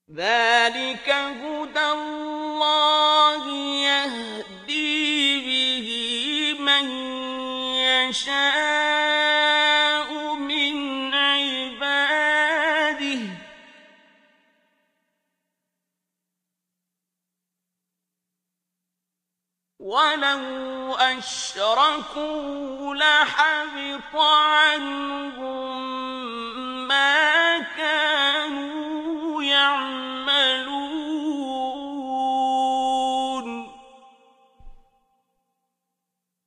ذلك هدى الله يهدي به من يشاء من عباده ولو أشركوا لحبط عنهم